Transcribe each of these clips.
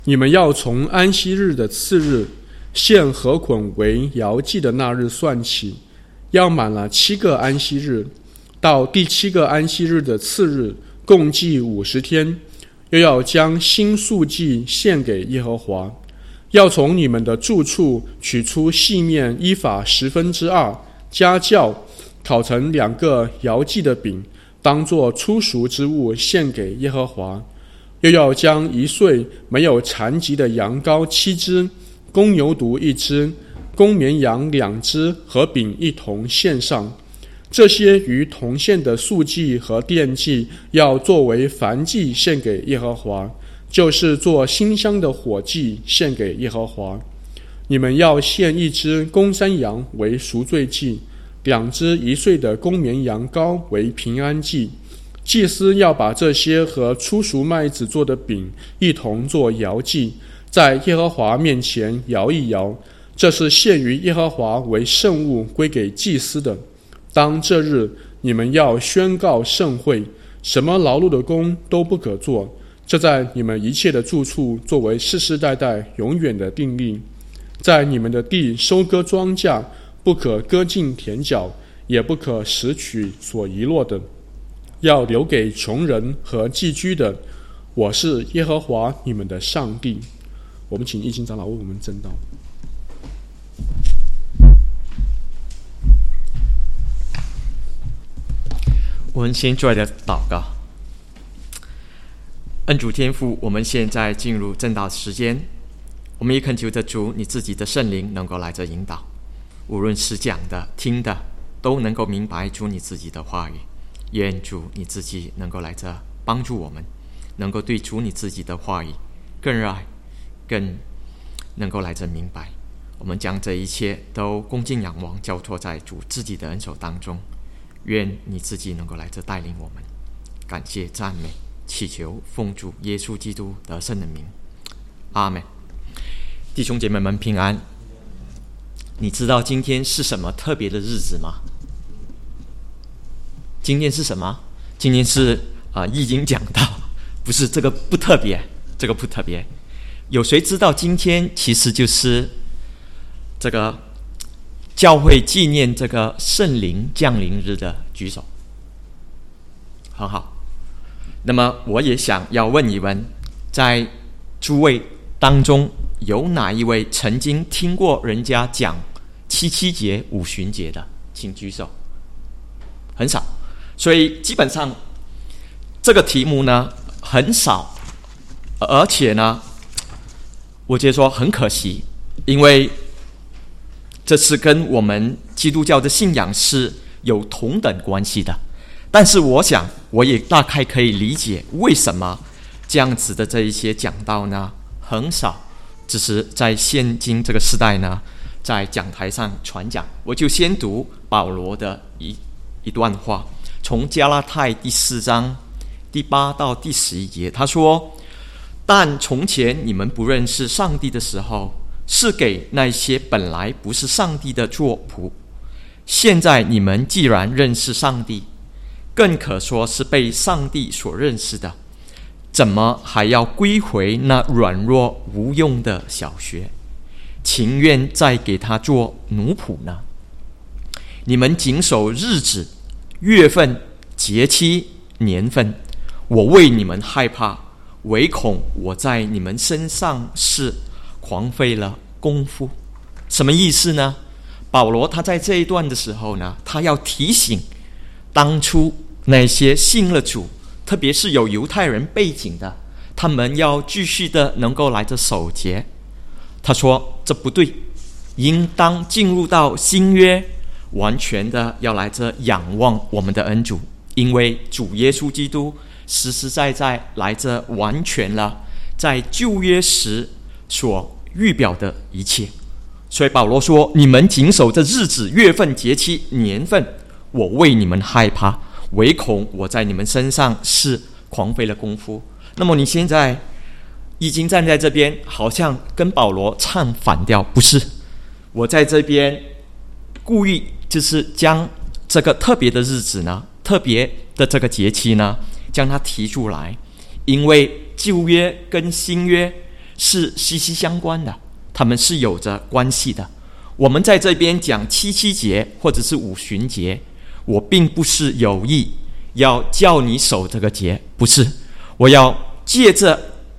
你们要从安息日的次日，献禾捆为摇祭的那日算起，要满了7个安息日，到第7个安息日的次日，共计50天。又要将新素祭献给耶和华，要从你们的住处取出细面依法2/10，加酵，烤成2个摇祭的饼，当作初熟之物献给耶和华。又要将1岁没有残疾的羊羔7只，公牛犊1只，公绵羊2只和饼一同献上。这些与同献的素祭和奠祭要作为燔祭献给耶和华，就是做馨香的火祭献给耶和华。你们要献1只公山羊为赎罪祭，2只1岁的公绵羊羔为平安祭。祭司要把这些和初熟麦子做的饼一同做摇祭，在耶和华面前摇一摇，这是献于耶和华为圣物，归给祭司的。当这日，你们要宣告盛会，什么劳碌的工都不可做，这在你们一切的住处作为世世代代永远的定例。在你们的地收割庄稼，不可割尽田角，也不可拾取所遗落的，要留给穷人和寄居的。我是耶和华你们的上帝。我们请义经长老为我们证道。 我们先做一个祷告。恩主天父，我们现在进入正道时间，我们也恳求着主你自己的圣灵能够来这引导，无论是讲的听的都能够明白主你自己的话语。愿主你自己能够来这帮助我们，能够对主你自己的话语更热爱，更能够来这明白。我们将这一切都恭敬仰望，交托在主自己的恩手当中。愿你自己能够来这带领我们。感谢赞美祈求奉主耶稣基督得胜的名，阿们。弟兄姐妹们平安。你知道今天是什么特别的日子吗？今天是什么？今天是易经讲道，不是，这个不特别，这个不特别。有谁知道今天其实就是这个教会纪念这个圣灵降临日的？举手。很好。那么我也想要问一问，在诸位当中有哪一位曾经听过人家讲7节五旬节的？请举手。很少。所以基本上这个题目呢很少，而且呢我觉得说很可惜，因为这是跟我们基督教的信仰是有同等关系的。但是我想我也大概可以理解为什么这样子的这一些讲道呢很少，只是在现今这个时代呢在讲台上传讲。我就先读保罗的一段话，从加拉太第4章第8到第11节，他说：但从前你们不认识上帝的时候，是给那些本来不是上帝的做仆。现在你们既然认识上帝，更可说是被上帝所认识的，怎么还要归回那软弱无用的小学，情愿再给他做奴仆呢？你们谨守日子、月份、节期、年份，我为你们害怕，唯恐我在你们身上是狂费了功夫。什么意思呢？保罗他在这一段的时候呢，他要提醒当初那些信了主，特别是有犹太人背景的，他们要继续的能够来着守节。他说这不对，应当进入到新约，完全的要来着仰望我们的恩主，因为主耶稣基督实实在在来着完全了在旧约时所预表的一切。所以保罗说，你们谨守这日子、月份、节期、年份，我为你们害怕，唯恐我在你们身上是狂费了功夫。那么你现在已经站在这边，好像跟保罗唱反调，不是？我在这边故意就是将这个特别的日子呢，特别的这个节期呢，将它提出来，因为旧约跟新约是息息相关的，他们是有着关系的。我们在这边讲七七节或者是五旬节，我并不是有意要叫你守这个节，不是，我要借着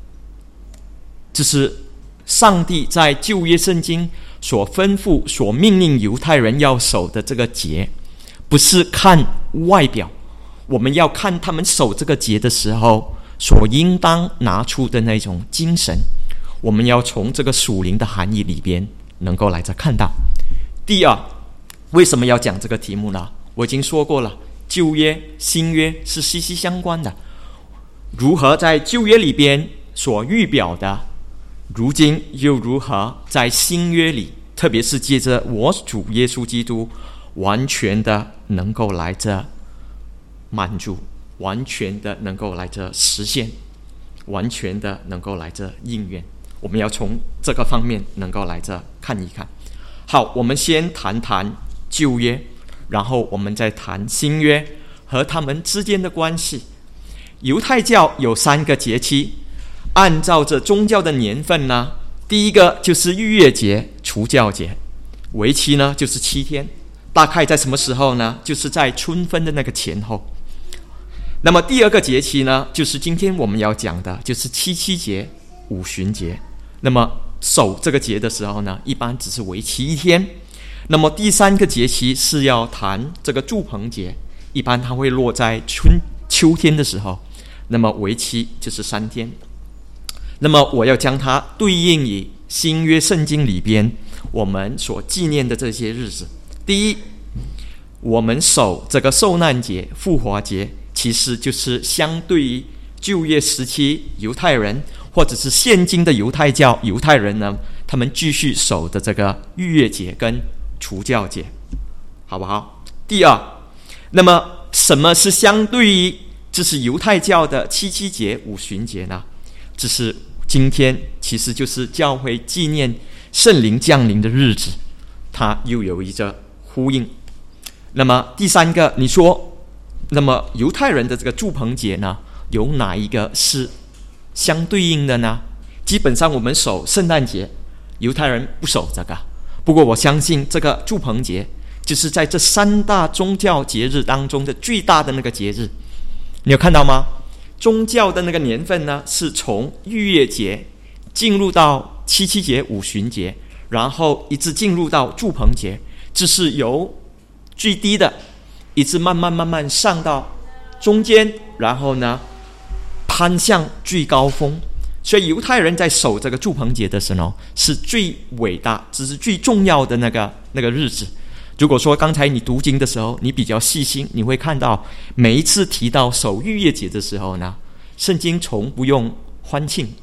就是上帝在旧约圣经所吩咐、所命令犹太人要守的这个节，不是看外表，我们要看他们守这个节的时候所应当拿出的那种精神，我们要从这个属灵的含义里边能够来着看到。第二，为什么要讲这个题目呢？我已经说过了，旧约新约是息息相关的，如何在旧约里边所预表的，如今又如何在新约里，特别是借着我主耶稣基督完全的能够来着满足，完全的能够来着实现，完全的能够来着应验。我们要从这个方面能够来着看一看。好，我们先谈谈旧约，然后我们再谈新约和他们之间的关系。犹太教有3个节期，按照着宗教的年份呢，第一个就是逾越节、除酵节，为期呢就是7天，大概在什么时候呢？就是在春分的那个前后。那么第二个节期呢，就是今天我们要讲的，就是七七节、五旬节。那么守这个节的时候呢，一般只是为期1天。那么第3个节期是要谈这个住棚节，一般它会落在秋天的时候，那么为期就是3天。那么我要将它对应于新约圣经里边我们所纪念的这些日子。第一，我们守这个受难节、复活节，其实就是相对于旧约时期犹太人或者是现今的犹太教犹太人呢，他们继续守的这个逾越节跟除酵节，好不好？第二，那么什么是相对于就是犹太教的七七节、五旬节呢？这是今天其实就是教会纪念圣灵降临的日子，它又有一个呼应。那么第3个，你说那么犹太人的这个住棚节呢，有哪一个是相对应的呢？基本上我们守圣诞节，犹太人不守这个。不过我相信这个住棚节就是在这3大宗教节日当中的最大的那个节日。你有看到吗？宗教的那个年份呢，是从逾越节进入到七七节、五旬节，然后一直进入到住棚节，这是由最低的一直慢慢上到中间，然后呢攀向最高峰。所以犹太人在守这个住棚节的时候是最伟大，这是最重要的那个日子。如果说刚才你读经的时候你比较细心，你会看到每一次提到守逾越节的时候呢，圣经从不用欢庆。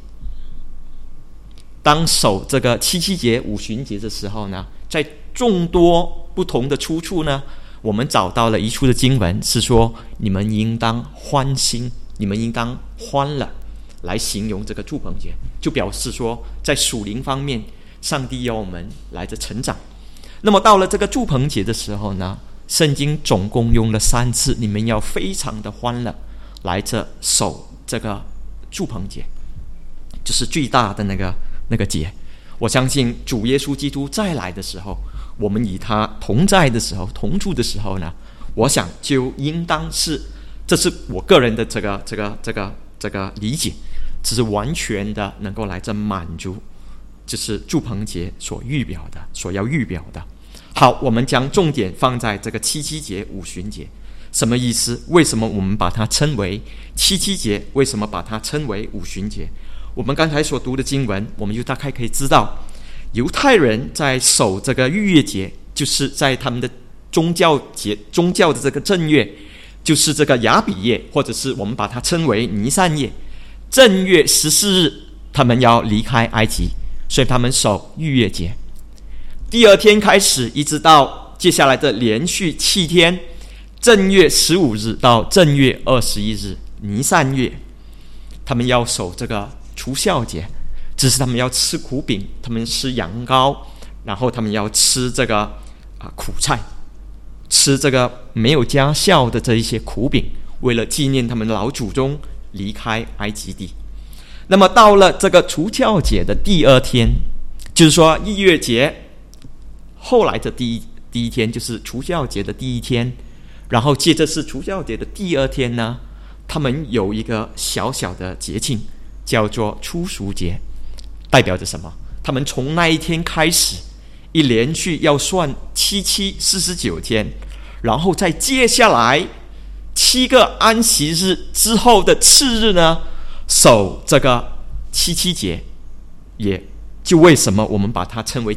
当守这个七七节、五旬节的时候呢，在众多不同的出处呢，我们找到了一处的经文是说，你们应当欢欣，你们应当欢乐，来形容这个住棚节，就表示说在属灵方面上帝要我们来着成长。那么到了这个住棚节的时候呢，圣经总共用了3次，你们要非常的欢乐来着守这个住棚节，就是最大的那个节。我相信主耶稣基督再来的时候，我们与他同在的时候、同住的时候呢，我想就应当是，这是我个人的这个理解，这是完全的能够来着满足，就是住棚节所要预表的。好，我们将重点放在这个七七节、五旬节，什么意思？为什么我们把它称为七七节？为什么把它称为五旬节？我们刚才所读的经文，我们就大概可以知道，犹太人在守这个逾越节，就是在他们的宗教的这个正月，就是这个亚比夜，或者是我们把它称为尼散夜，正月14日他们要离开埃及，所以他们守逾越节。第2天开始一直到接下来的连续7天，正月15日到正月21日尼散月，他们要守这个除酵节，这是他们要吃苦饼，他们吃羊羔，然后他们要吃这个苦菜，吃这个没有加酵的这一些苦饼，为了纪念他们老祖宗离开埃及地。 那么到了这个除酵节的第二天，就是说逾越节后来的第一天，就是除酵节的第一天，然后接着是除酵节的第二天呢，他们有一个小小的节庆，叫做初熟节，代表着什么？他们从那一天开始，一连续要算49天，然后再接下来7个安息日之后的次日呢，守这个77节。也就为什么我们把它称为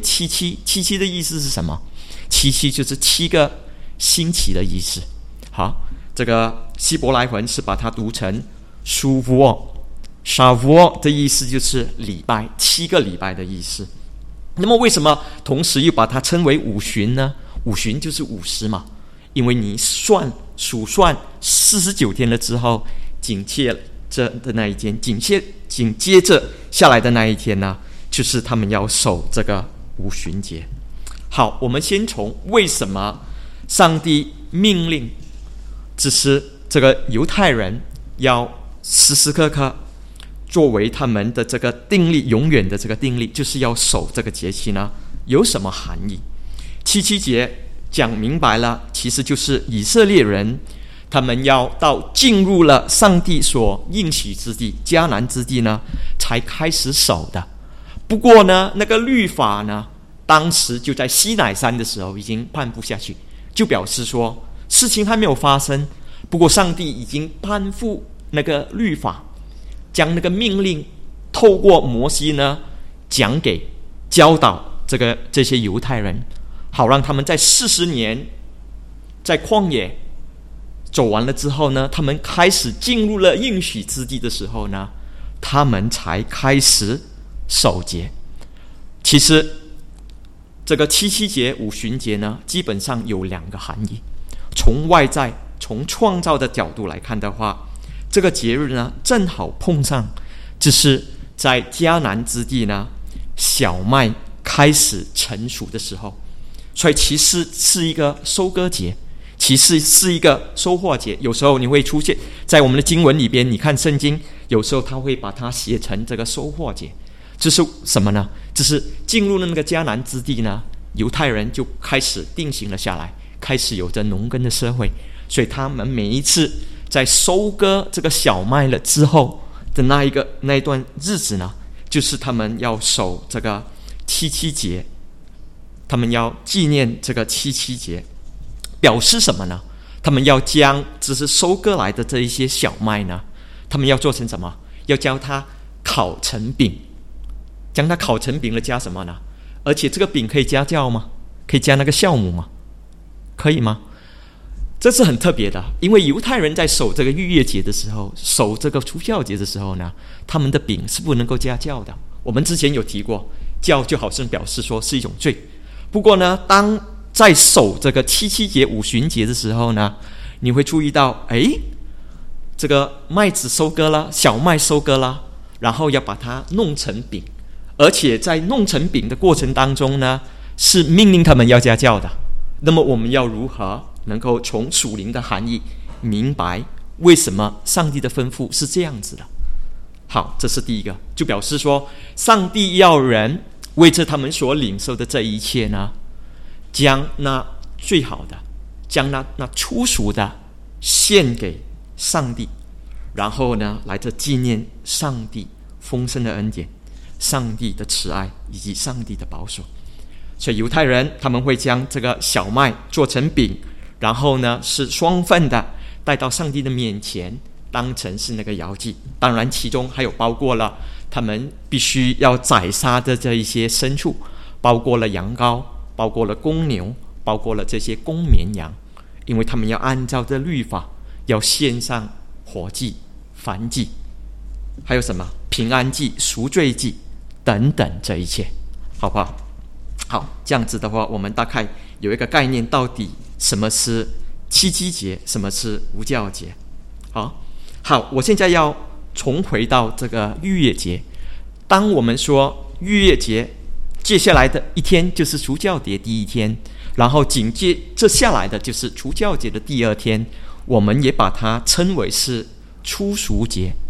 77的意思是什么？77就是7个星期的意思。好，这个希伯来文是把它读成舒夫沃，沙夫沃的意思就是礼拜，7个礼拜的意思。那么为什么同时又把它称为五旬呢？五旬就是50嘛，因为你数算49天了之后，紧接着的那一天，紧接着下来的那一天呢，就是他们要守这个五旬节。好，我们先从为什么上帝命令只是这个犹太人要时时刻刻作为他们的这个定例，永远的这个定例，就是要守这个节期呢？有什么含义？77节讲明白了，其实就是以色列人他们要到进入了上帝所应许之地迦南之地呢，才开始守的。不过呢，那个律法呢，当时就在西乃山的时候已经颁布下去，就表示说事情还没有发生，不过上帝已经颁布那个律法，将那个命令透过摩西呢教导这些犹太人，好让他们在40年在旷野走完了之后呢，他们开始进入了应许之地的时候呢，他们才开始守节。其实这个77节五旬节呢，基本上有2个含义。从外在从创造的角度来看的话，这个节日呢正好碰上就是在迦南之地呢小麦开始成熟的时候，所以其实是一个收割节，其实是一个收获节。有时候你会出现在我们的经文里边，你看圣经有时候他会把它写成这个收获节。这是什么呢？就是进入了那个迦南之地呢，犹太人就开始定型了下来，开始有着农耕的社会，所以他们每一次在收割这个小麦了之后的那一段日子呢，就是他们要守这个77节，他们要纪念这个77节，表示什么呢？他们要将只是收割来的这一些小麦呢，他们要做成什么？要将它烤成饼。将它烤成饼了，加什么呢？而且这个饼可以加酵吗？可以加那个酵母吗？可以吗？这是很特别的，因为犹太人在守这个逾越节的时候，守这个除酵节的时候呢，他们的饼是不能够加酵的。我们之前有提过，酵就好像表示说是一种罪。不过呢，当在守这个77节五旬节的时候呢，你会注意到，这个麦子收割了，小麦收割了，然后要把它弄成饼。而且在弄成饼的过程当中呢，是命令他们要加酵的。那么我们要如何能够从属灵的含义明白为什么上帝的吩咐是这样子的？好，这是第一个，就表示说上帝要人为着他们所领受的这一切呢，将那最好的，将那初熟的献给上帝，然后呢来这纪念上帝丰盛的恩典，上帝的慈爱以及上帝的保守。所以犹太人他们会将这个小麦做成饼，然后呢是双份的带到上帝的面前，当成是那个摇祭。当然其中还有包括了他们必须要宰杀的这一些牲畜，包括了羊羔，包括了公牛，包括了这些公绵羊，因为他们要按照这律法要献上火祭、燔祭，还有什么平安祭、赎罪祭等等，这一切好不好？好，这样子的话我们大概有一个概念，到底什么是77节，什么是无酵节。好，我现在要重回到这个逾越节。当我们说逾越节接下来的一天就是除酵节第一天，然后紧接着下来的就是除酵节的第二天，我们也把它称为是初熟节。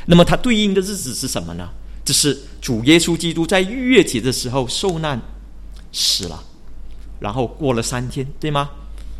那么它对应的日子是什么呢？这是主耶稣基督在逾越节的时候受难死了，然后过了3天，对吗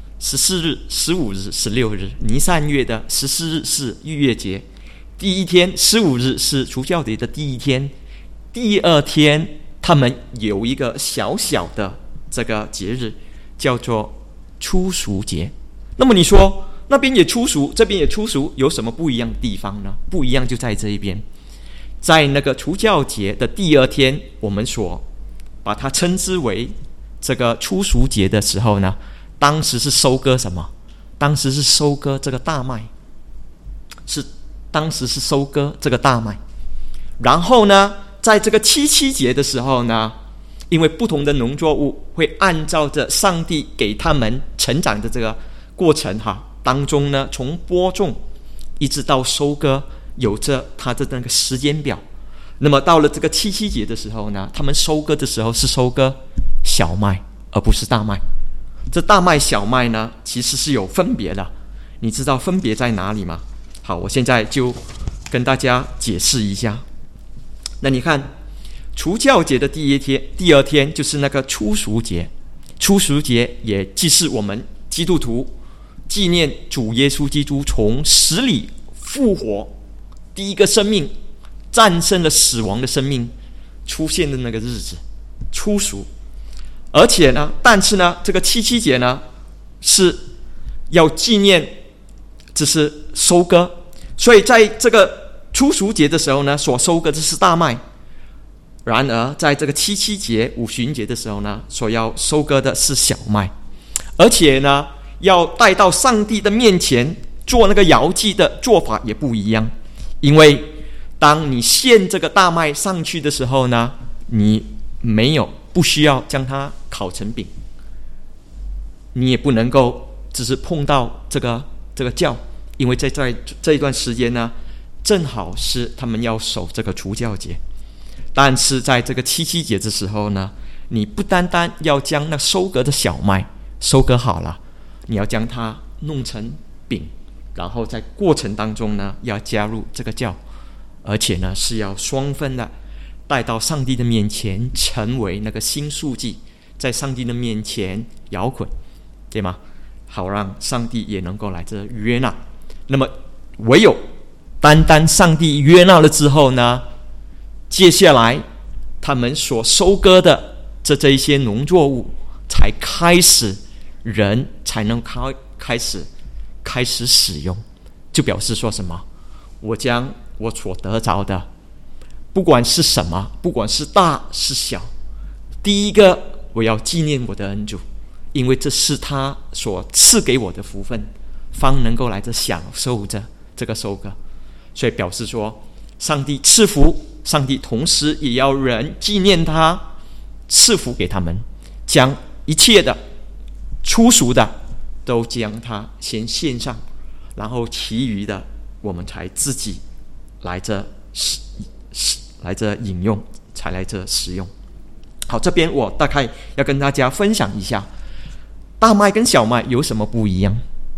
？14日、15日、16日，尼散月的14日是逾越节，第一天15日是除酵节的第一天，第二天他们有一个小小的这个节日叫做初熟节。那么你说那边也初熟，这边也初熟，有什么不一样的地方呢？不一样就在这一边，在那个除酵节的第二天，我们所把它称之为这个初熟节的时候呢，当时是收割什么？当时是收割这个大麦，当时是收割这个大麦。然后呢，在这个7节的时候呢，因为不同的农作物会按照着上帝给他们成长的这个过程当中呢，从播种一直到收割，有着它的那个时间表。那么到了这个7节的时候呢，他们收割的时候是收割小麦，而不是大麦。这大麦小麦呢，其实是有分别的，你知道分别在哪里吗？好，我现在就跟大家解释一下。那你看除酵节的第二天就是那个初熟节，初熟节也既是我们基督徒纪念主耶稣基督从死里复活，第一个生命战胜了死亡的生命出现的那个日子，初熟。而且呢，但是呢，这个7节呢是要纪念这是收割，所以在这个初熟节的时候呢，所收割的是大麦。然而在这个7节五旬节的时候呢，所要收割的是小麦。而且呢，要带到上帝的面前做那个摇祭的做法也不一样。因为当你献这个大麦上去的时候呢，你不需要将它烤成饼，你也不能够只是碰到这个酵，因为在这一段时间呢，正好是他们要守这个除酵节。但是在这个7节的时候呢，你不单单要将那收割的小麦收割好了，你要将它弄成饼，然后在过程当中呢，要加入这个酵，而且呢是要双份的带到上帝的面前，成为那个新素祭，在上帝的面前摇滚，对吗？好让上帝也能够来这约纳。那么唯有单单上帝约纳了之后呢，接下来他们所收割的这一些农作物才开始，人才能开始使用，就表示说什么？我将我所得着的，不管是什么，不管是大是小，第一个我要纪念我的恩主，因为这是他所赐给我的福分，方能够来这享受着这个收割。所以表示说，上帝赐福，上帝同时也要人纪念他，赐福给他们，将一切的初熟的都将它先献上，然后其余的我们才自己来这饮用，才来这使用。好，这边我大概要跟大家分享一下大麦跟小麦有什么不一样。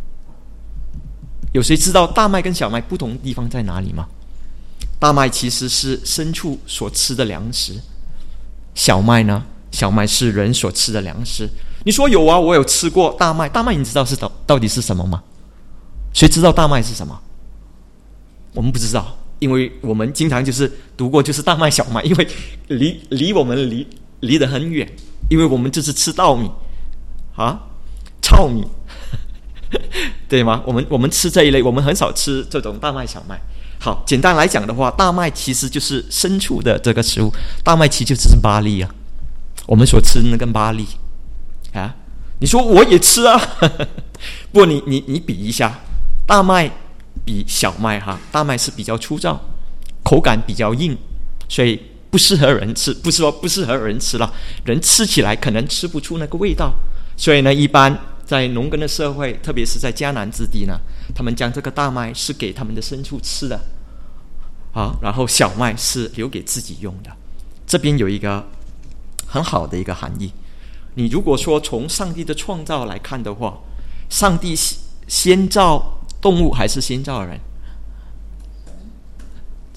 有谁知道大麦跟小麦不同的地方在哪里吗？大麦其实是牲畜所吃的粮食，小麦呢？小麦是人所吃的粮食。你说有啊，我有吃过大麦。大麦你知道到底是什么吗？谁知道大麦是什么？我们不知道，因为我们经常就是读过就是大麦小麦，因为离我们离得很远，因为我们就是吃稻米糙米对吗？我们吃这一类，我们很少吃这种大麦小麦。好，简单来讲的话，大麦其实就是牲畜的这个食物，大麦其实就是巴粒啊，我们所吃的那根巴粒啊。你说我也吃啊不过你比一下，大麦比小麦大麦是比较粗糙，口感比较硬，所以不适合人吃。不是说不适合人吃了，人吃起来可能吃不出那个味道。所以呢，一般在农耕的社会，特别是在迦南之地呢，他们将这个大麦是给他们的牲畜吃的，然后小麦是留给自己用的。这边有一个很好的一个含义。你如果说从上帝的创造来看的话，上帝先造动物还是先造人？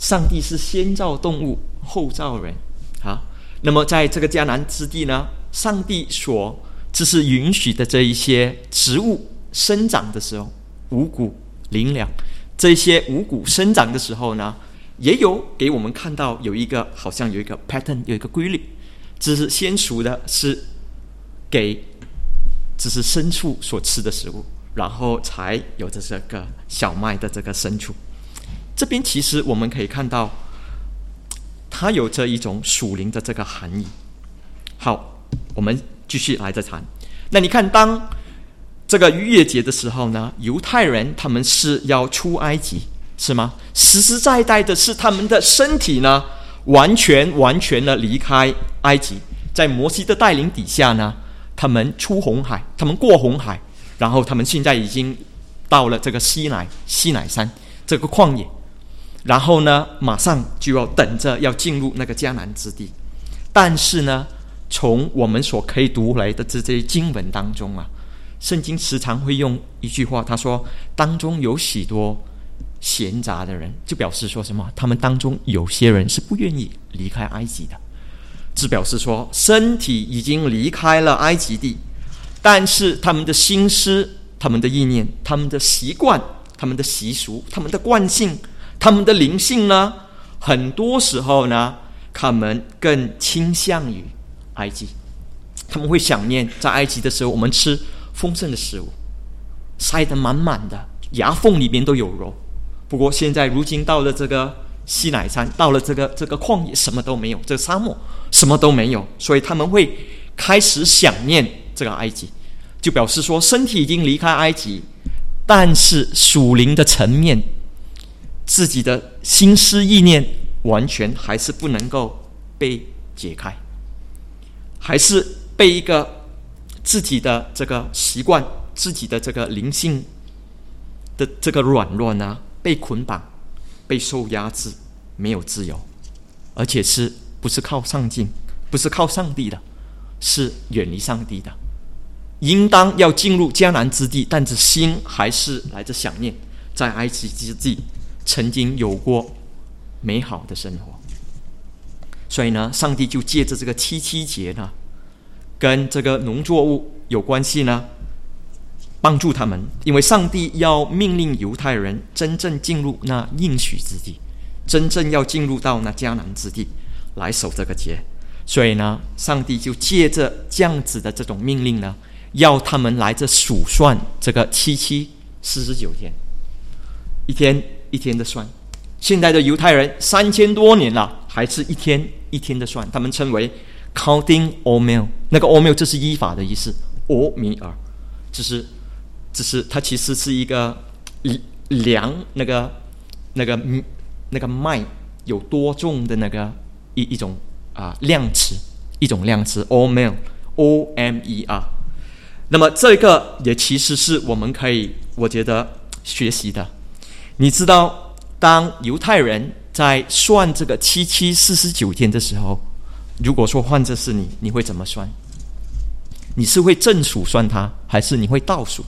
上帝是先造动物后造人。好，那么在这个迦南之地呢，上帝所就是允许的这一些植物生长的时候，五谷灵粮，这些五谷生长的时候呢，也有给我们看到好像有一个 pattern， 有一个规律，就是先熟的是给只是牲畜所吃的食物，然后才有这个小麦的这个牲畜。这边其实我们可以看到它有着一种属灵的这个含义。好，我们继续来再谈。那你看，当这个逾越节的时候呢，犹太人他们是要出埃及，是吗？实实在在的是他们的身体呢完全的离开埃及，在摩西的带领底下呢，他们出红海，他们过红海，然后他们现在已经到了这个西乃山这个旷野，然后呢马上就要等着要进入那个迦南之地。但是呢，从我们所可以读来的这些经文当中啊，圣经时常会用一句话，他说当中有许多闲杂的人，就表示说什么？他们当中有些人是不愿意离开埃及的，只表示说身体已经离开了埃及地，但是他们的心思、他们的意念、他们的习惯、他们的习俗、他们的惯性、他们的灵性呢，很多时候呢，他们更倾向于埃及。他们会想念在埃及的时候，我们吃丰盛的食物，塞得满满的，牙缝里面都有肉。不过现在如今到了这个西乃山，到了这个旷野，什么都没有，这个沙漠什么都没有，所以他们会开始想念这个埃及，就表示说身体已经离开埃及，但是属灵的层面，自己的心思意念完全还是不能够被解开，还是被一个自己的这个习惯、自己的这个灵性的这个软弱呢，被捆绑、被受压制，没有自由，而且是不是靠上进，不是靠上帝的，是远离上帝的。应当要进入迦南之地，但是心还是来着想念在埃及之地曾经有过美好的生活。所以呢，上帝就借着这个七七节呢，跟这个农作物有关系呢，帮助他们，因为上帝要命令犹太人真正进入那应许之地，真正要进入到那迦南之地来守这个节。所以呢，上帝就借着这样子的这种命令呢，要他们来这数算这个749天，一天一天的算。现在的犹太人3000多年了，还是一天一天的算，他们称为 counting omer， 那个 omer 这是依法的意思，欧米尔，只是它其实是一个量那个麦有多重的那个一种量词，一种量词 omer O-M-E-R。 那么这个也其实是我们可以我觉得学习的。你知道当犹太人在算这个749天的时候，如果说换作是你会怎么算？你是会正数算它，还是你会倒数？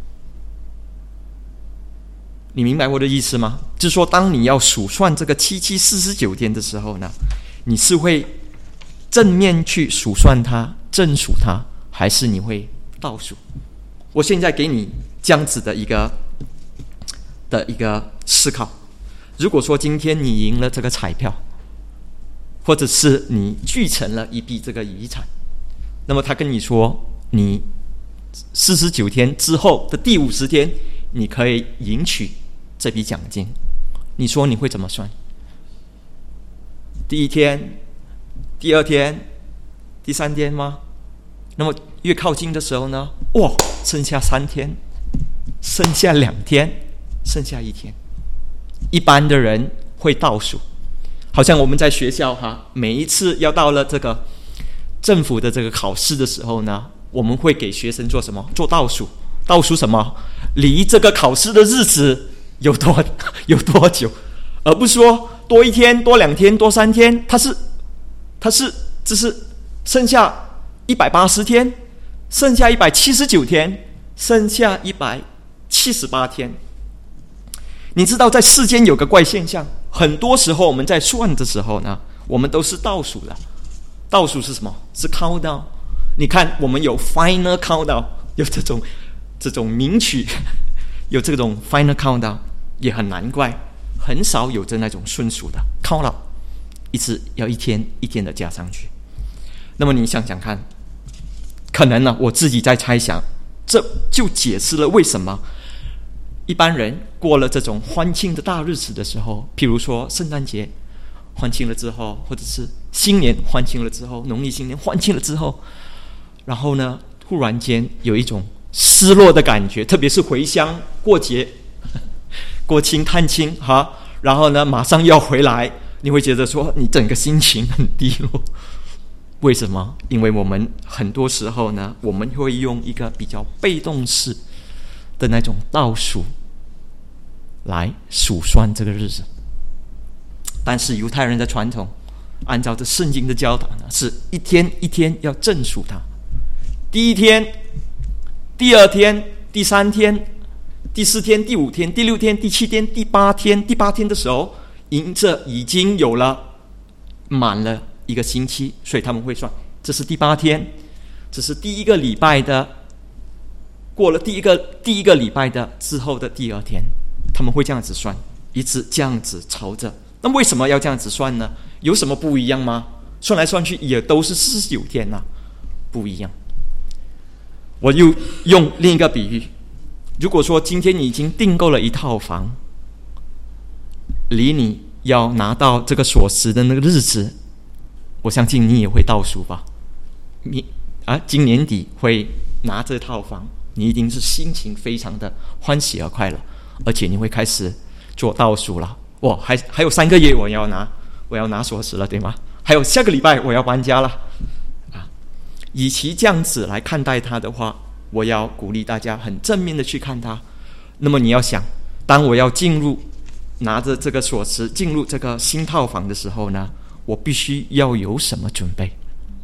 你明白我的意思吗？就是说当你要数算这个749天的时候呢，你是会正面去数算它，正数它，还是你会倒数？我现在给你这样子的一个思考。如果说今天你赢了这个彩票，或者是你继承了一笔这个遗产，那么他跟你说你49天之后的第50天你可以赢取这笔奖金，你说你会怎么算？第一天、第二天、第3天吗？那么越靠近的时候呢，剩下3天，剩下2天，剩下1天。一般的人会倒数，好像我们在学校每一次要到了这个政府的这个考试的时候呢，我们会给学生做什么？做倒数。倒数什么？离这个考试的日子有多久，而不是说多1天、多2天、多3天，它是只是剩下180天，剩下179天，剩下178天。你知道在世间有个怪现象， 很多时候我们在算的时候呢，我们都是倒数的。倒数是什么？是 countdown。你看，我们有 final countdown， 有这种名曲，有这种 final countdown， 也很难怪，很少有着那种顺数的 countdown， 一直要一天一天的加上去。那么你想想看，可能呢，我自己在猜想，这就解释了为什么一般人过了这种欢庆的大日子的时候，譬如说圣诞节欢庆了之后，或者是新年欢庆了之后，农历新年欢庆了之后，然后呢，突然间有一种失落的感觉，特别是回乡过节、过亲探亲哈，然后呢，马上要回来，你会觉得说你整个心情很低落。为什么？因为我们很多时候呢，我们会用一个比较被动式的那种倒数来数算这个日子。但是犹太人的传统，按照这圣经的教导呢，是一天一天要正数它。第一天、第二天、第三天、第四天、第五天、第六天、第七天、第八天。第八天的时候，迎着已经有了满了一个星期，所以他们会算，这是第八天，这是第一个礼拜的，过了第一个礼拜的之后的第二天，他们会这样子算，一直这样子朝着。那么为什么要这样子算呢？有什么不一样吗？算来算去也都是49天啊，不一样。我又用另一个比喻，如果说今天你已经订购了一套房，离你要拿到这个锁匙的那个日子，我相信你也会倒数吧。今年底会拿这套房，你一定是心情非常的欢喜而快乐，而且你会开始做倒数了。还有3个月我要拿锁匙了，对吗？还有下个礼拜我要搬家了与其这样子来看待它的话，我要鼓励大家很正面的去看它。那么你要想，当我要拿着这个锁匙进入这个新套房的时候呢，我必须要有什么准备？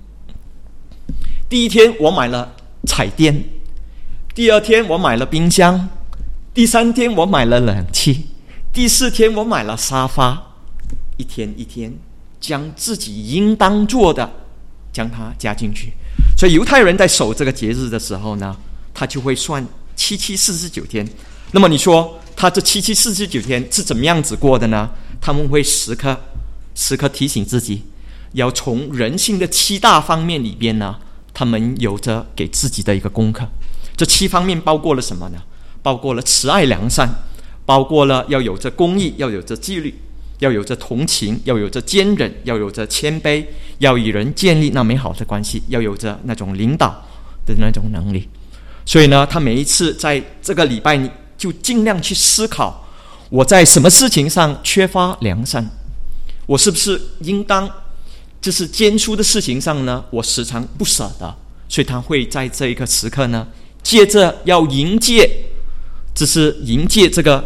第一天我买了彩电，第二天我买了冰箱，第三天我买了冷气，第4天我买了沙发，一天一天将自己应当做的将它加进去。所以犹太人在守这个节日的时候呢，他就会算7749天。那么你说他这7749天是怎么样子过的呢？他们会时刻提醒自己，要从人性的7大方面里边呢，他们有着给自己的一个功课。这7方面包括了什么呢？包括了慈爱良善，包括了要有着公义，要有着纪律，要有着同情，要有着坚忍，要有着谦卑，要与人建立那美好的关系，要有着那种领导的那种能力。所以呢，他每一次在这个礼拜，你就尽量去思考，我在什么事情上缺乏良善，我是不是应当就是坚出的事情上呢，我时常不舍得。所以他会在这一个时刻呢，接着要迎接这个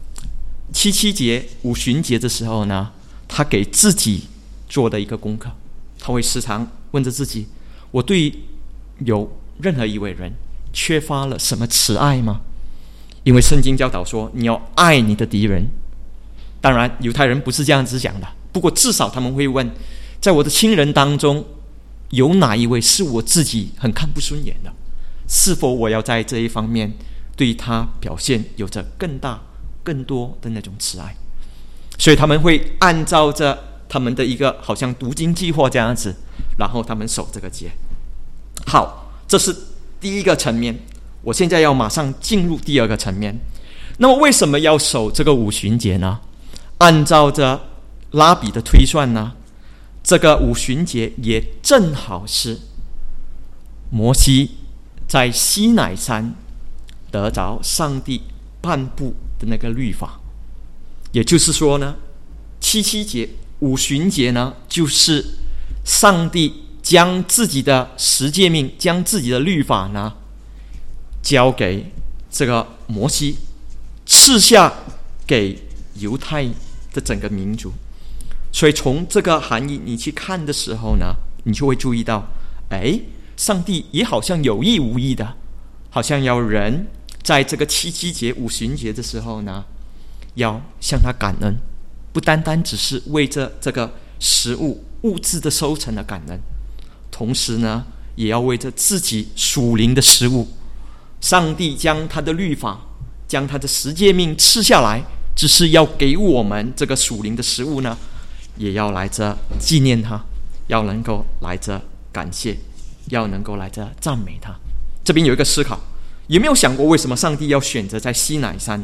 7节五旬节的时候呢，他给自己做的一个功课。他会时常问着自己，我对有任何一位人缺乏了什么慈爱吗？因为圣经教导说你要爱你的敌人。当然犹太人不是这样子讲的，不过至少他们会问，在我的亲人当中有哪一位是我自己很看不顺眼的，是否我要在这一方面对他表现有着更大更多的那种慈爱。所以他们会按照着他们的一个好像读经计划这样子，然后他们守这个节。好，这是第一个层面。我现在要马上进入第二个层面。那么为什么要守这个五旬节呢？按照着拉比的推算呢，这个五旬节也正好是摩西在西乃山得着上帝颁布的那个律法。也就是说呢，7节五旬节呢，就是上帝将自己的十诫命，将自己的律法呢交给这个摩西，赐下给犹太的整个民族。所以从这个含义你去看的时候呢，你就会注意到，上帝也好像有意无意的，好像要人在这个7节五旬节的时候呢，要向他感恩， 不单单只是为着这个食物物质的收成而感恩，同时呢也要为着自己属灵的食物。上帝将他的律法，将他的十诫命赐下来，只是要给我们这个属灵的食物呢，也要来着纪念他，要能够来着感谢，要能够来着赞美他。这边有一个思考，有没有想过为什么上帝要选择在西乃山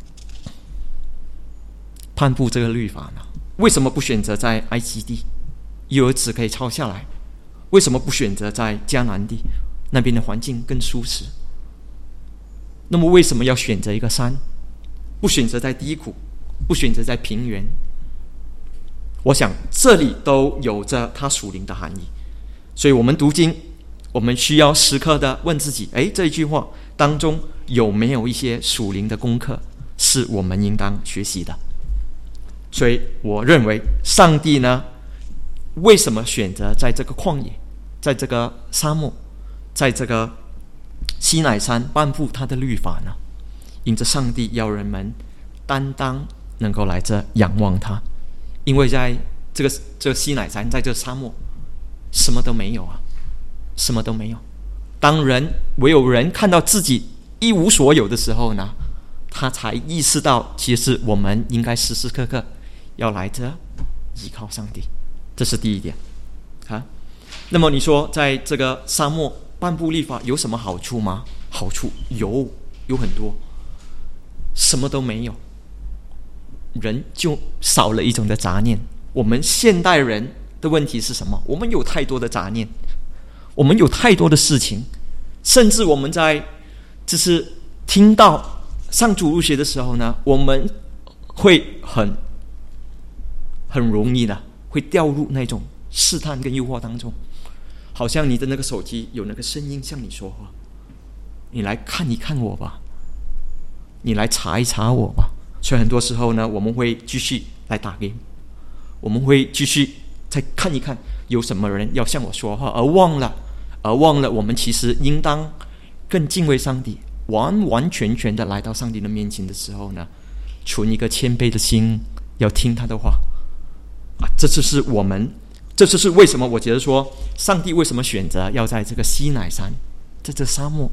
颁布这个律法呢？为什么不选择在埃及地有儿子可以抄下来？为什么不选择在迦南地，那边的环境更舒适？那么为什么要选择一个山，不选择在低谷，不选择在平原？我想这里都有着它属灵的含义。所以我们读经，我们需要时刻的问自己，这一句话当中有没有一些属灵的功课是我们应当学习的？所以我认为上帝呢，为什么选择在这个旷野，在这个沙漠，在这个西乃山颁布他的律法呢？因着上帝要人们担当能够来这仰望他。因为在这个西乃山，在这个沙漠什么都没有啊，什么都没有。当唯有人看到自己一无所有的时候呢，他才意识到其实我们应该时时刻刻要来着依靠上帝。这是第一点啊。那么你说在这个沙漠颁布律法有什么好处吗？好处有很多。什么都没有，人就少了一种的杂念。我们现代人的问题是什么？我们有太多的杂念，我们有太多的事情，甚至我们在就是听到上主日学的时候呢，我们会很容易的会掉入那种试探跟诱惑当中。好像你的那个手机有那个声音向你说话，你来看一看我吧，你来查一查我吧。所以很多时候呢，我们会继续来打 game， 我们会继续再看一看有什么人要向我说话，而忘了我们其实应当更敬畏上帝，完完全全的来到上帝的面前的时候呢，存一个谦卑的心，要听他的话啊。这就是为什么我觉得说上帝为什么选择要在这个西乃山，在这沙漠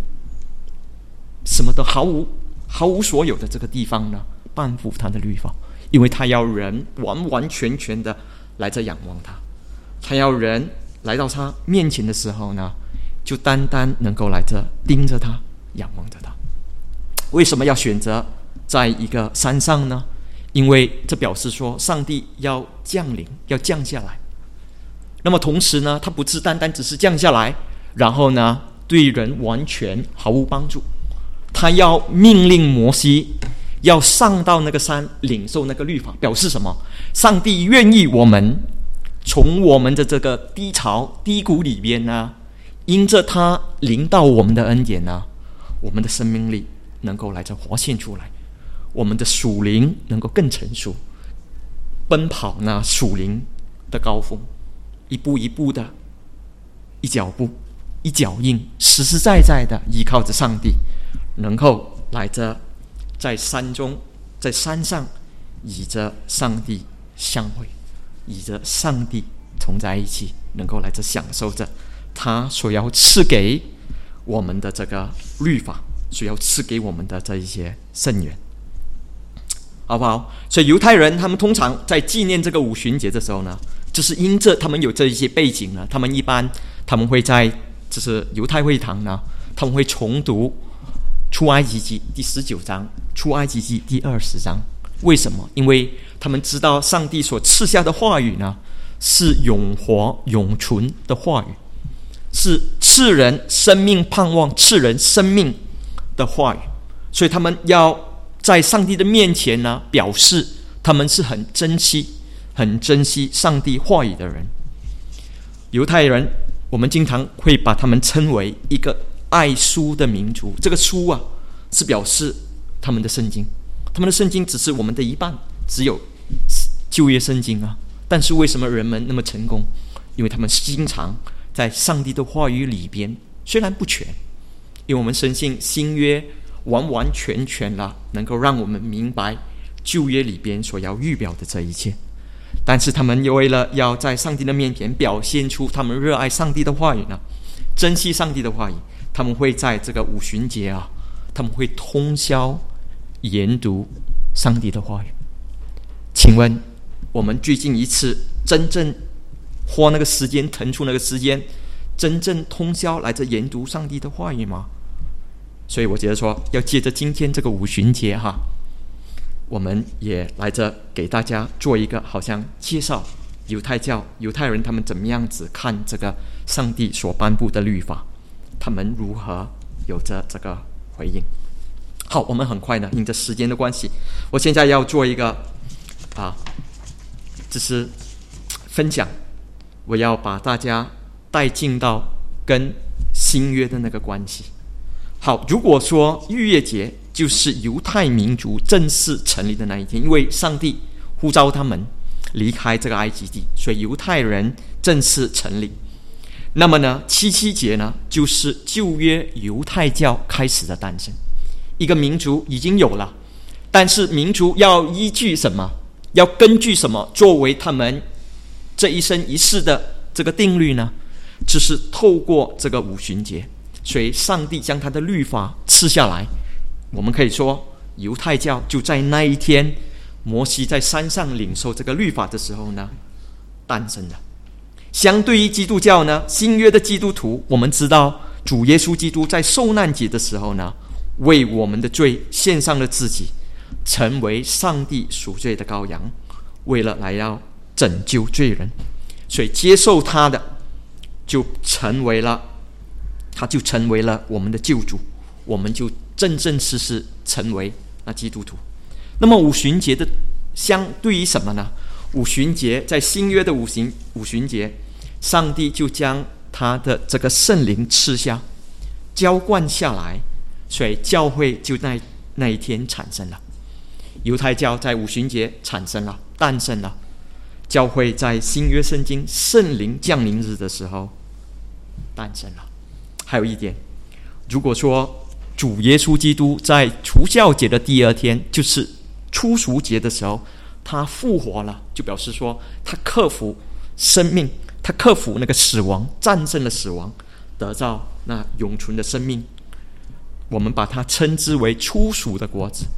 什么都毫无所有的这个地方呢，颁布他的律法。因为他要人完完全全的来这仰望他，他要人来到他面前的时候呢，就单单能够来这盯着他，仰望着他。为什么要选择在一个山上呢？因为这表示说上帝要降临，要降下来。那么同时呢，他不是单单只是降下来，然后呢对人完全毫无帮助。他要命令摩西要上到那个山领受那个律法，表示什么？上帝愿意我们从我们的这个低潮低谷里边呢，因着他临到我们的恩典呢，我们的生命力能够来着活现出来，我们的属灵能够更成熟，奔跑那属灵的高峰，一步一步的，一脚步一脚印，实实在在的依靠着上帝，能够来着在山中，在山上与着上帝相会，与着上帝同在一起，能够来着享受着他所要赐给我们的这个律法，所要赐给我们的这一些圣言，好不好？所以犹太人他们通常在纪念这个五旬节的时候呢，就是因着他们有这一些背景呢，他们会在就是犹太会堂呢，他们会重读出埃及记第19章，出埃及记第20章。为什么？因为他们知道上帝所赐下的话语呢，是永活永存的话语，是赐人生命盼望，赐人生命的话语。所以他们要在上帝的面前呢，表示他们是很珍惜上帝话语的人。犹太人我们经常会把他们称为一个爱书的民族。这个书啊，是表示他们的圣经，他们的圣经只是我们的一半，只有旧约圣经啊。但是为什么人们那么成功？因为他们经常在上帝的话语里边，虽然不全，因为我们深信新约完完全全了，能够让我们明白旧约里边所要预表的这一切。但是他们为了要在上帝的面前表现出他们热爱上帝的话语呢，珍惜上帝的话语，他们会在这个五旬节啊，他们会通宵研读上帝的话语。请问我们最近一次真正花那个时间，腾出那个时间，真正通宵来这研读上帝的话语吗？所以我觉得说，要借着今天这个五旬节哈，我们也来这给大家做一个好像介绍犹太人他们怎么样子看这个上帝所颁布的律法，他们如何有着这个回应。好，我们很快呢，因着时间的关系，我现在要做一个就是分享，我要把大家带进到跟新约的那个关系。好，如果说逾越节就是犹太民族正式成立的那一天，因为上帝呼召他们离开这个埃及地，所以犹太人正式成立。那么呢，七七节呢，就是旧约犹太教开始的诞生。一个民族已经有了，但是民族要依据什么？要根据什么作为他们这一生一世的这个定律呢？就是透过这个五旬节，所以上帝将他的律法赐下来。我们可以说，犹太教就在那一天，摩西在山上领受这个律法的时候呢，诞生了。相对于基督教呢，新约的基督徒，我们知道主耶稣基督在受难节的时候呢，为我们的罪献上了自己，成为上帝赎罪的羔羊，为了来要拯救罪人。所以接受他的就成为了我们的救主，我们就正正式式成为那基督徒。那么五旬节的相对于什么呢？五旬节在新约的五旬节，上帝就将他的这个圣灵赐下，浇灌下来，所以教会就在那一天产生了。犹太教在五旬节产生了，诞生了。教会在新约圣经圣灵降临日的时候诞生了。还有一点，如果说主耶稣基督在除酵节的第二天，就是初熟节的时候，他复活了，就表示说他克服生命，他克服那个死亡，战胜了死亡，得到那永存的生命。我们把它称之为初熟的果子，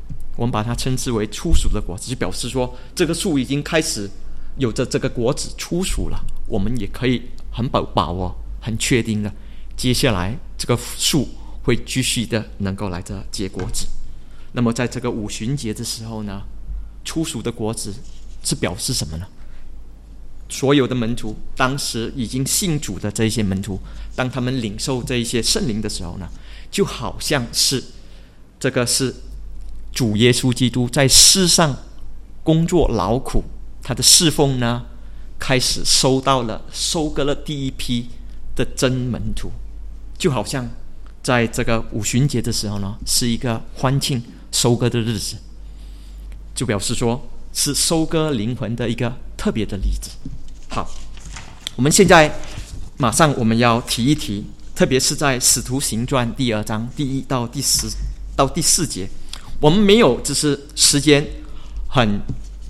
就表示说这个树已经开始有着这个果子初熟了。我们也可以很把握很确定的，接下来这个树会继续的能够来这结果子。那么在这个五旬节的时候呢，初熟的果子是表示什么呢？所有的门徒，当时已经信主的这一些门徒，当他们领受这一些圣灵的时候呢，就好像是这个是主耶稣基督在世上工作劳苦，他的侍奉呢开始收割了第一批的真门徒。就好像在这个五旬节的时候呢，是一个欢庆收割的日子，就表示说是收割灵魂的一个特别的例子。好，我们现在马上我们要提一提，特别是在使徒行传第2章第1到第10到第4节，我们没有就是时间很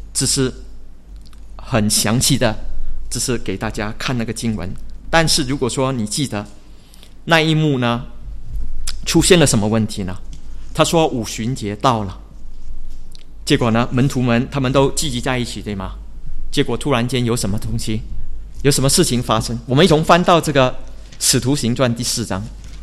详细的就是给大家看那个经文。但是如果说你记得那一幕呢，出现了什么问题呢？他说五旬节到了，结果呢门徒们他们都聚集在一起，对吗？结果突然间有什么东西，有什么事情发生？我们一同翻到这个使徒行传第4章，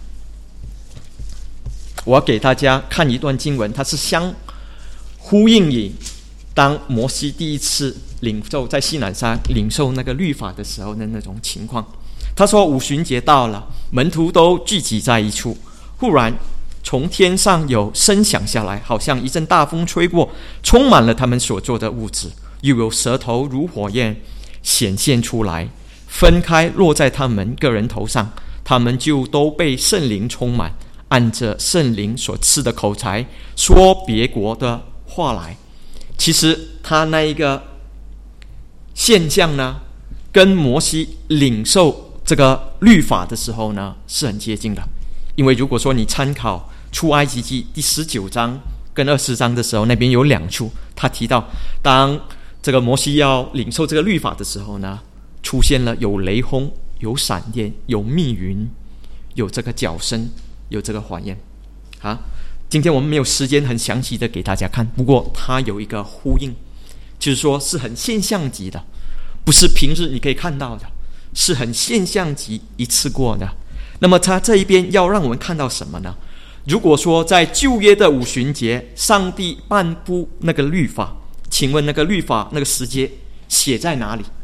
我要给大家看一段经文，它是相呼应于当摩西第一次在西乃山领受那个律法的时候的那种情况。他说五旬节到了，门徒都聚集在一处，忽然从天上有声响下来，好像一阵大风吹过，充满了他们所坐的屋子，又有舌头如火焰显现出来，分开落在他们个人头上，他们就都被圣灵充满，按着圣灵所赐的口才说别国的话来。其实他那一个现象呢，跟摩西领受这个律法的时候呢是很接近的。因为如果说你参考出埃及记第19章跟24章的时候，那边有2处，他提到当这个摩西要领受这个律法的时候呢，出现了有雷轰、有闪电、有密云、有这个角声、有这个火焰。今天我们没有时间很详细的给大家看，不过它有一个呼应，就是说是很现象级的，不是平日你可以看到的，是很现象级一次过的。那么他这一边要让我们看到什么呢？如果说在旧约的五旬节，上帝颁布那个律法，请问那个律法那个时节写在哪里？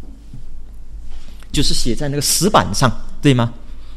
就是写在那个石板上，对吗？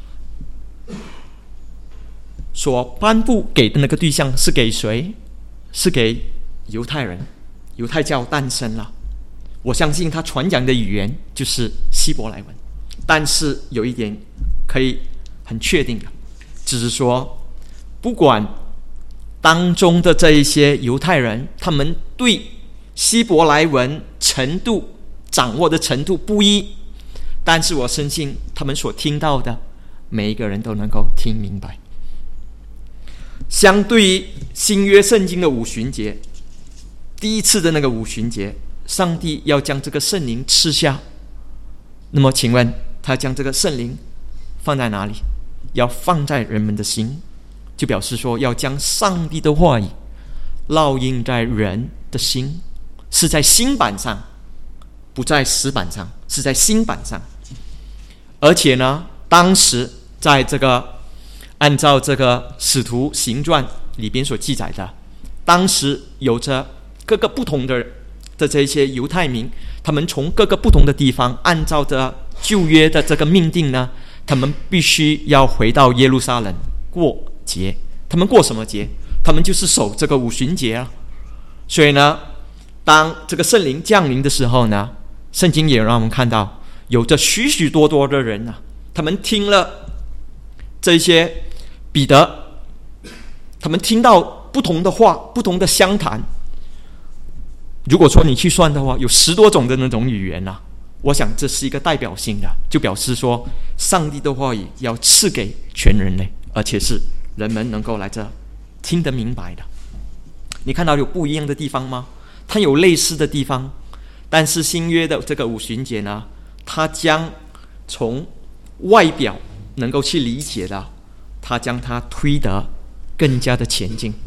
所颁布给的那个对象是给谁？是给犹太人，犹太教诞生了。我相信他传讲的语言就是希伯来文，但是有一点可以很确定的，就是说不管当中的这一些犹太人，他们对希伯来文程度掌握的程度不一，但是我相信他们所听到的每一个人都能够听明白。相对于新约圣经的五旬节，第一次的那个五旬节，上帝要将这个圣灵赐下，那么请问他将这个圣灵放在哪里？要放在人们的心，就表示说要将上帝的话语烙印在人的心，是在心板上，不在石板上，是在心板上。而且呢，当时在这个按照这个使徒行传里边所记载的，当时有着各个不同的这一些犹太民，他们从各个不同的地方，按照着旧约的这个命定呢，他们必须要回到耶路撒冷过节。他们过什么节？他们就是守这个五旬节啊。所以呢，当这个圣灵降临的时候呢，圣经也让我们看到有着许许多多的人啊，他们听了这些彼得，他们听到不同的话，不同的相谈。如果说你去算的话，有10多种的那种语言啊，我想这是一个代表性的，就表示说上帝的话语要赐给全人类，而且是人们能够来这听得明白的。你看到有不一样的地方吗？它有类似的地方，但是新约的这个五旬节呢，它将从外表能够去理解的，它将它推得更加的前进。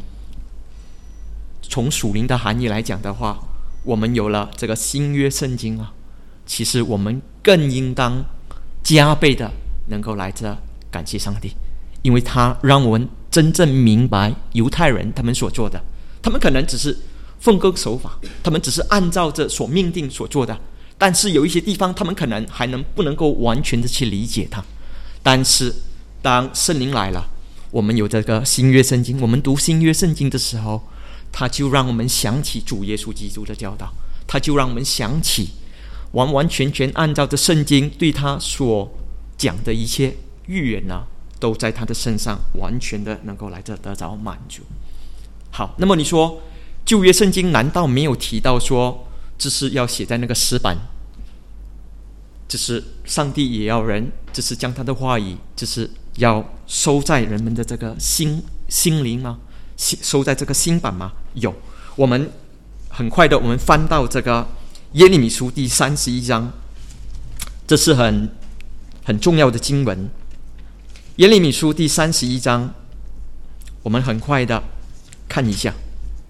从属灵的含义来讲的话，我们有了这个新约圣经啊，其实我们更应当加倍的能够来这感谢上帝，因为他让我们真正明白犹太人他们所做的，他们可能只是奉公守法，他们只是按照着所命定所做的，但是有一些地方他们可能还不能够完全的去理解它。但是当圣灵来了，我们有这个新约圣经，我们读新约圣经的时候，他就让我们想起主耶稣基督的教导，他就让我们想起完完全全按照着圣经对他所讲的一切预言啊，都在他的身上完全的能够来这得着满足。好，那么你说旧约圣经难道没有提到说这是要写在那个石板，就是上帝也要人，就是将他的话语就是要收在人们的这个心灵吗？收在这个心板吗？有。我们很快的我们翻到这个耶利米书第31章，这是很重要的经文。耶利米书第31章，我们很快的看一下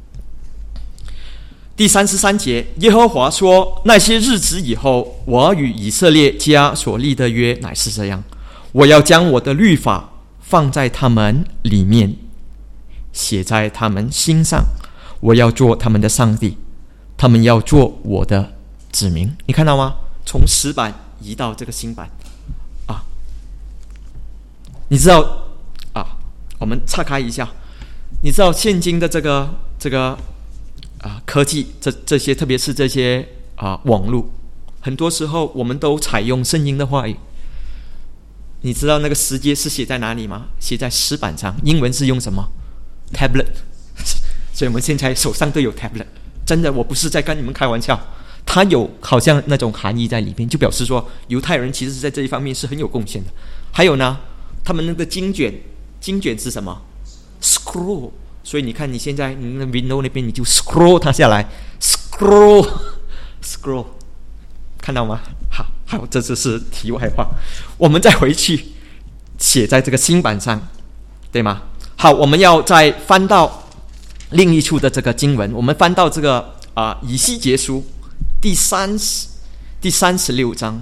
第33节，耶和华说，那些日子以后，我与以色列家所立的约乃是这样，我要将我的律法放在他们里面，写在他们心上，我要做他们的上帝，他们要做我的子民。你看到吗？从石板移到这个新版啊，你知道啊？我们岔开一下，你知道现今的这个科技，这些特别是这些网络，很多时候我们都采用圣经的话语。你知道那个时节是写在哪里吗？写在石板上，英文是用什么？tablet。 所以我们现在手上都有 tablet， 真的，我不是在跟你们开玩笑，它有好像那种含义在里面，就表示说犹太人其实是在这一方面是很有贡献的。还有呢，他们那个经卷是什么？ scroll 所以你看你现在你的 Windows 那边你就 scroll 它下来 scroll 看到吗？好，这就是题外话，我们再回去写在这个新版上，对吗？好，我们要再翻到另一处的这个经文，我们翻到这个以西结书第36章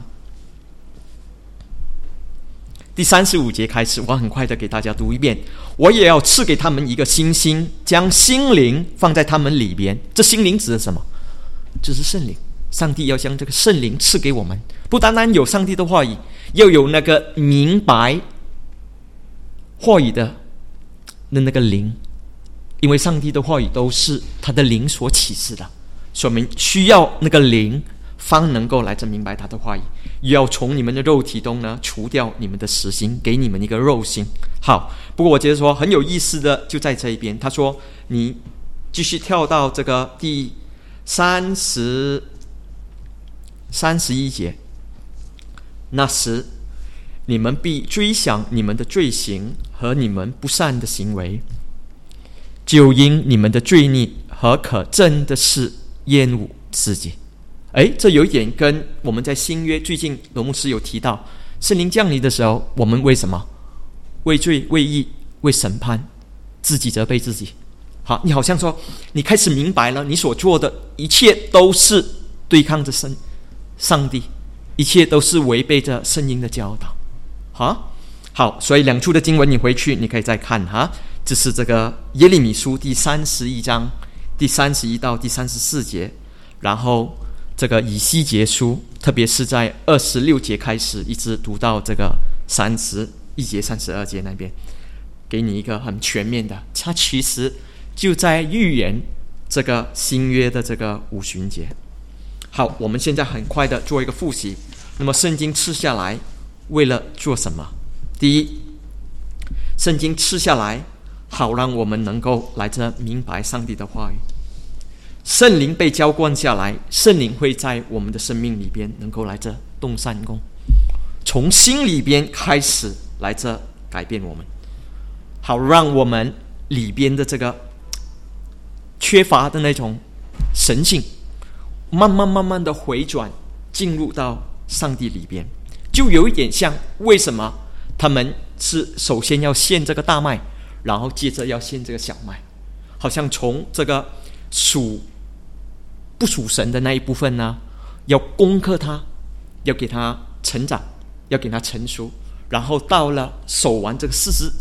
第35节开始，我很快的给大家读一遍。我也要赐给他们一个新心，将心灵放在他们里边。这心灵指的什么？就是圣灵。上帝要将这个圣灵赐给我们，不单单有上帝的话语，要有那个明白话语的那个灵，因为上帝的话语都是他的灵所启示的，所以我们需要那个灵方能够来这明白他的话语，要从你们的肉体中呢除掉你们的死心，给你们一个肉心。好，不过我觉得说很有意思的就在这一边，他说你继续跳到这个第31节，那时你们必追想你们的罪行和你们不善的行为，就因你们的罪孽和可憎的事厌恶自己。这有一点跟我们在新约最近罗牧师有提到，圣灵降临的时候，我们为什么？为罪、为义、为审判，自己责备自己。好，你好像说你开始明白了，你所做的一切都是对抗着上帝，一切都是违背着圣经的教导。好，所以两处的经文你回去你可以再看这是这个耶利米书第31章第31到第34节，然后这个以西结书，特别是在26节开始一直读到这个31节32节那边，给你一个很全面的，它其实就在预言这个新约的这个五旬节。好，我们现在很快的做一个复习。那么圣经赐下来为了做什么？第一，圣经赐下来好让我们能够来这明白上帝的话语。圣灵被浇灌下来，圣灵会在我们的生命里边能够来这动善功，从心里边开始来这改变我们，好让我们里边的这个缺乏的那种神性慢慢的回转进入到上帝里边。就有一点像为什么他们是首先要献这个大麦，然后接着要献这个小麦，好像从这个不属神的那一部分呢，要攻克它，要给它成长，要给它成熟，然后到了守完这个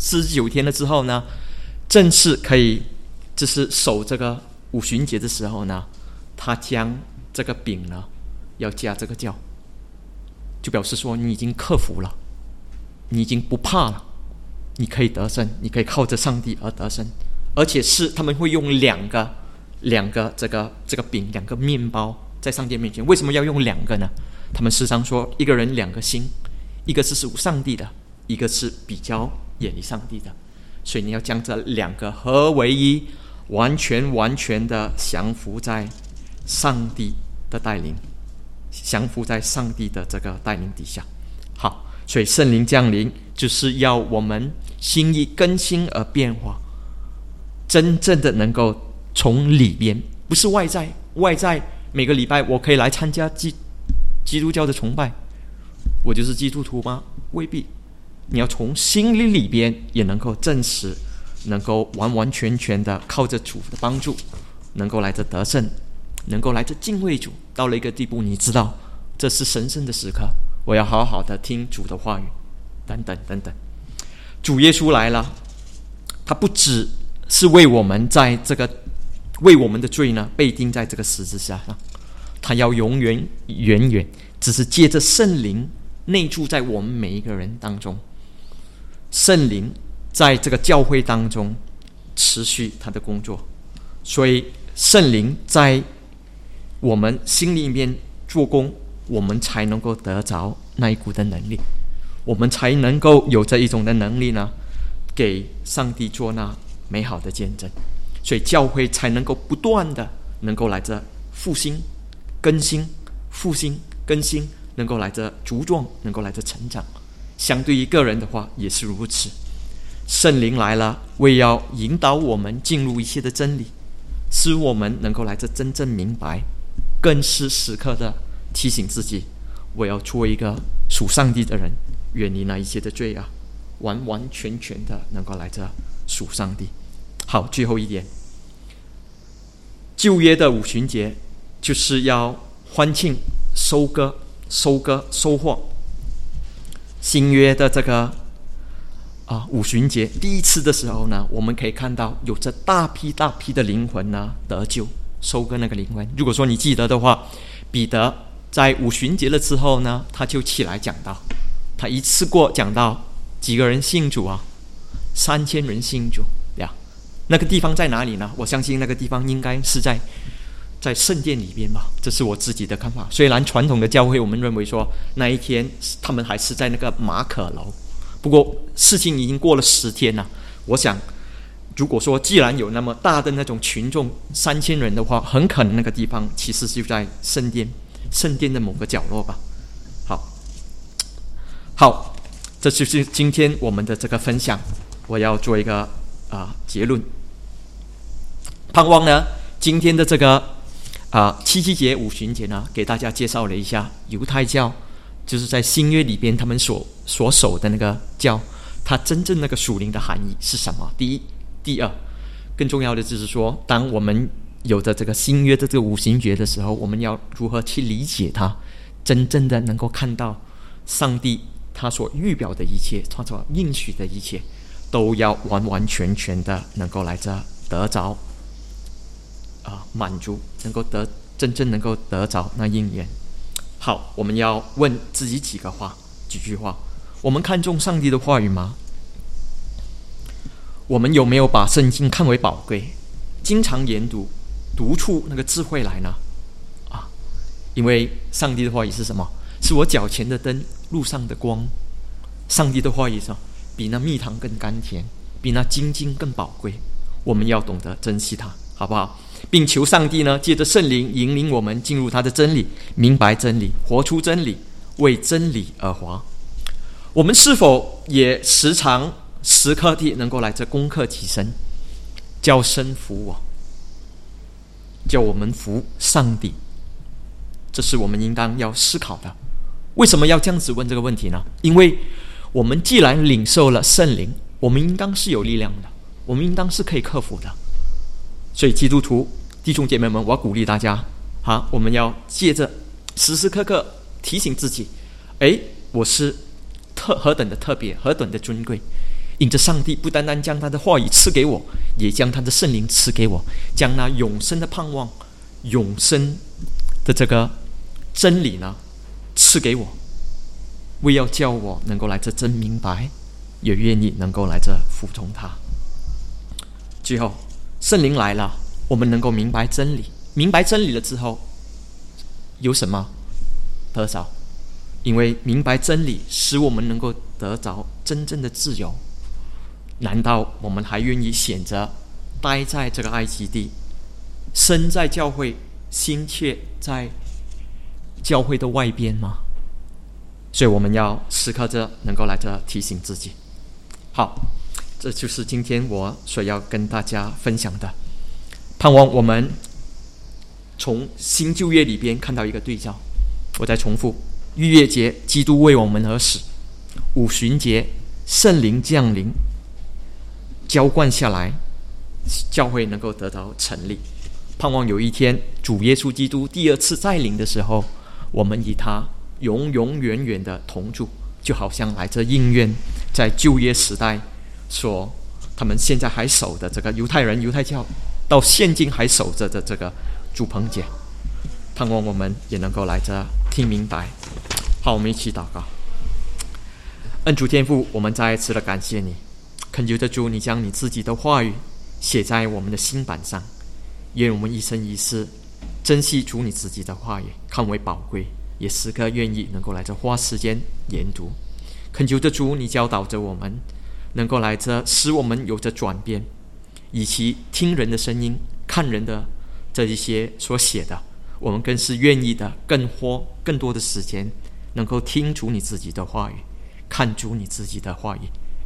49天了之后呢，正式可以就是守这个五旬节的时候呢，他将这个饼呢要加这个酵，就表示说你已经克服了，你已经不怕了，你可以得胜，你可以靠着上帝而得胜。而且是他们会用两个这个饼，两个面包在上帝面前。为什么要用两个呢？他们时常说一个人两个心，一个是属上帝的，一个是比较远离上帝的，所以你要将这两个合为一，完全的降服在上帝的带领，降服在上帝的这个带领底下。好，所以圣灵降临就是要我们心意更新而变化，真正的能够从里边，不是外在每个礼拜我可以来参加基督教的崇拜，我就是基督徒吗？未必。你要从心里边也能够证实，能够完全的靠着主的帮助，能够来着得胜，能够来着敬畏主，到了一个地步，你知道这是神圣的时刻，我要好好的听主的话语，等等。主耶稣来了，他不只是为我们为我们的罪呢被钉在这个十字架上，他要永远只是借着圣灵内住在我们每一个人当中，圣灵在这个教会当中持续他的工作，所以圣灵在我们心里面做工，我们才能够得着那一股的能力，我们才能够有这一种的能力呢，给上帝做那美好的见证。所以教会才能够不断的能够来这复兴更新，复兴更新，能够来这茁壮，能够来这成长。相对于个人的话也是如此。 圣灵来了，为要引导我们进入一切的真理，使我们能够来这真正明白，更是时刻的提醒自己，我要做一个属上帝的人，远离那一切的罪啊，完完全全的能够来这属上帝。好，最后一点，旧约的五旬节就是要欢庆收获。新约的这个五旬节第一次的时候呢，我们可以看到有着大批的灵魂呢得救，收割那个灵魂。如果说你记得的话，彼得在五旬节了之后呢，他就起来讲道，他一次过讲到几个人信主啊，3000人信主呀。那个地方在哪里呢？我相信那个地方应该是在圣殿里边吧，这是我自己的看法。虽然传统的教会我们认为说那一天他们还是在那个马可楼，不过事情已经过了10天了。我想如果说既然有那么大的那种群众3000人的话，很可能那个地方其实就在圣殿的某个角落吧。好，这就是今天我们的这个分享。我要做一个结论，盼望呢今天的这个七七节五旬节呢，给大家介绍了一下犹太教，就是在新约里边他们所守的那个教，它真正那个属灵的含义是什么？第一，第二，更重要的就是说，当我们有的这个新约的这个五旬节的时候，我们要如何去理解它，真正的能够看到上帝他所预表的一切，他所应许的一切，都要完完全全的能够来这得着满足，真正能够得着那应验。好，我们要问自己几句话：我们看重上帝的话语吗？我们有没有把圣经看为宝贵，经常研读，读出那个智慧来呢？因为上帝的话语是什么？是我脚前的灯，路上的光。上帝的话语是比那蜜糖更甘甜，比那精金更宝贵。我们要懂得珍惜它，好不好？并求上帝呢，借着圣灵引领我们进入他的真理，明白真理，活出真理，为真理而活。我们是否也时刻地能够来这攻克己身，叫身服我，叫我们服上帝？这是我们应当要思考的。为什么要这样子问这个问题呢？因为我们既然领受了圣灵，我们应当是有力量的，我们应当是可以克服的。所以基督徒弟兄姐妹们，我要鼓励大家我们要借着时时刻刻提醒自己，我是何等的特别，何等的尊贵。因着上帝不单单将他的话语赐给我，也将他的圣灵赐给我，将那永生的盼望，永生的这个真理呢赐给我，为要叫我能够来这真明白，也愿意能够来这服从他。最后圣灵来了，我们能够明白真理，明白真理了之后有什么得着？因为明白真理使我们能够得着真正的自由。难道我们还愿意选择待在这个埃及地，身在教会，心却在教会的外边吗？所以我们要时刻着能够来这提醒自己。好，这就是今天我所要跟大家分享的。盼望我们从新旧约里边看到一个对照。我再重复：逾越节基督为我们而死，五旬节圣灵降临浇灌下来，教会能够得到成立。盼望有一天主耶稣基督第二次再临的时候，我们与他永永远远的同住，就好像来自应验在旧约时代他们现在还守的这个犹太人犹太教，到现今还守着的这个住棚节。盼望我们也能够来这听明白。好，我们一起祷告。恩主天父，我们再一次的感谢你，恳求着主，你将你自己的话语写在我们的心板上，愿我们一生一世珍惜主你自己的话语，看为宝贵，也时刻愿意能够来这花时间研读。恳求着主，你教导着我们，能够来这使我们有着转变，以及听人的声音，看人的这一些所写的，我们更是愿意的更多的时间能够听主你自己的话语，看主你自己的话语，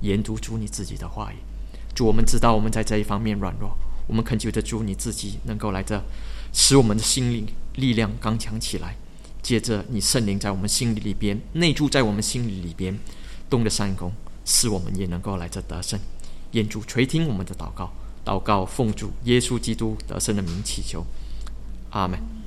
研读主你自己的话语。主，我们知道我们在这一方面软弱，我们恳求着主你自己能够来这使我们的心灵力量刚强起来，借着你圣灵在我们心里边内住在我们心里边动的善工，使我们也能够来这得胜。愿主垂听我们的祷告，祷告奉主耶稣基督得胜的名祈求，阿们。